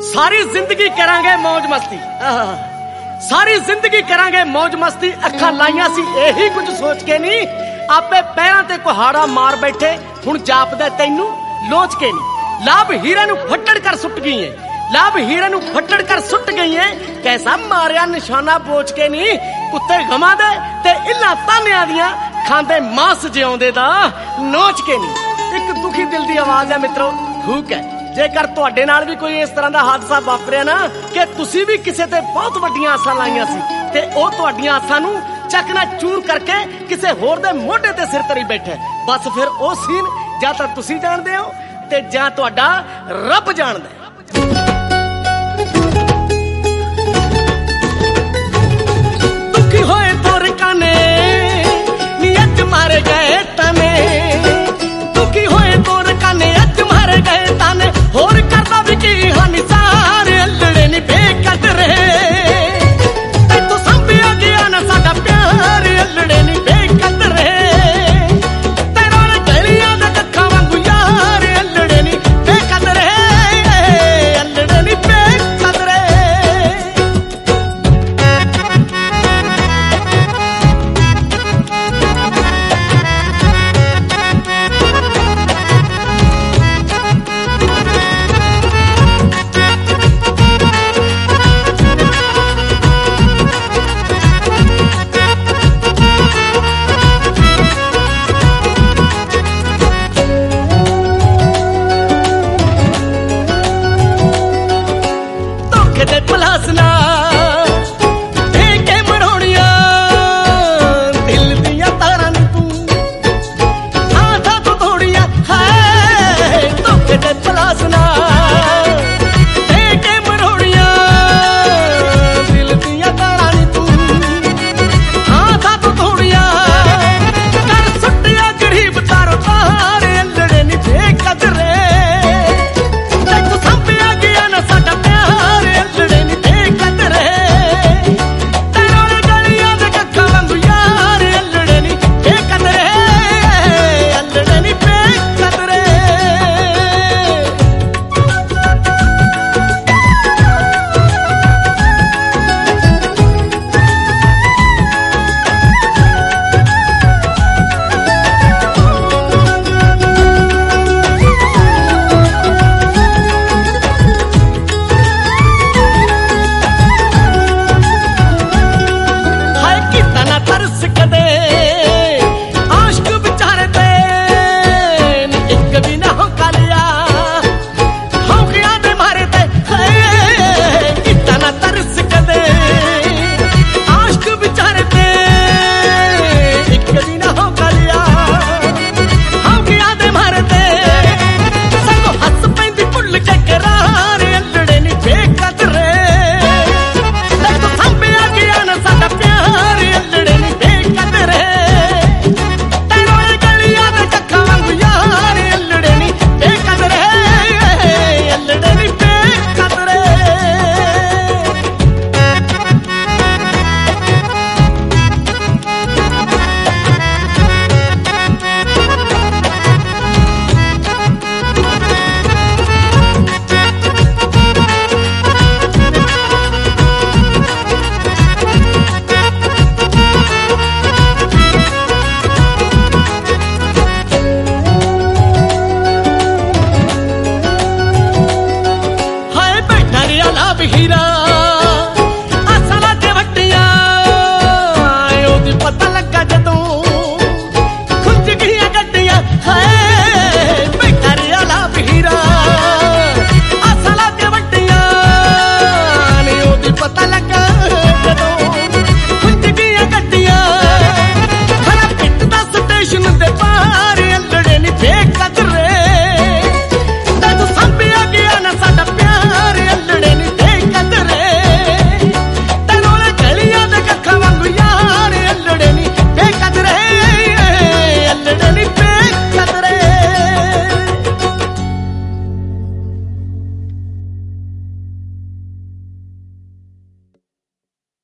सारी जिंदगी करांगे मौज मस्ती, सारी जिंदगी करांगे मौज मस्ती। अखां लाइयां सी यही कुछ सोच के नहीं, आपे पैरां ते कुहाड़ा मार बैठे, हुण जापदा तैनू लोच के नहीं। लाभ हीरे नू फट्टड़ कर सुट गई है, लाभ हीरे नू फट्टड़ कर सुट गई है। कैसा मारिया निशाना बोच के नहीं, कुत्ते गमा दे ते इल्ला तानिया दियां खांदे मांस जिउंदे दा नोच के नहीं। एक दुखी दिल दी आवाज है मित्रों, हुक है। जेकर तुहाडे नाल भी कोई इस तरह का हादसा वापरिया ना कि तुसी भी किसी ते बहुत वड्डियां आसां लाइयां सी ते ओह तुहाडीਆਂ आसां नू चकना चूर करके किसी होर दे मोढे ते सिर धरी बैठे, बस फिर ओह सीन जां तां तुसी जाणदे हो ते जां तुहाडा रब जाणदा है। दुखी होए तुर काने नी अज मारे गए तने,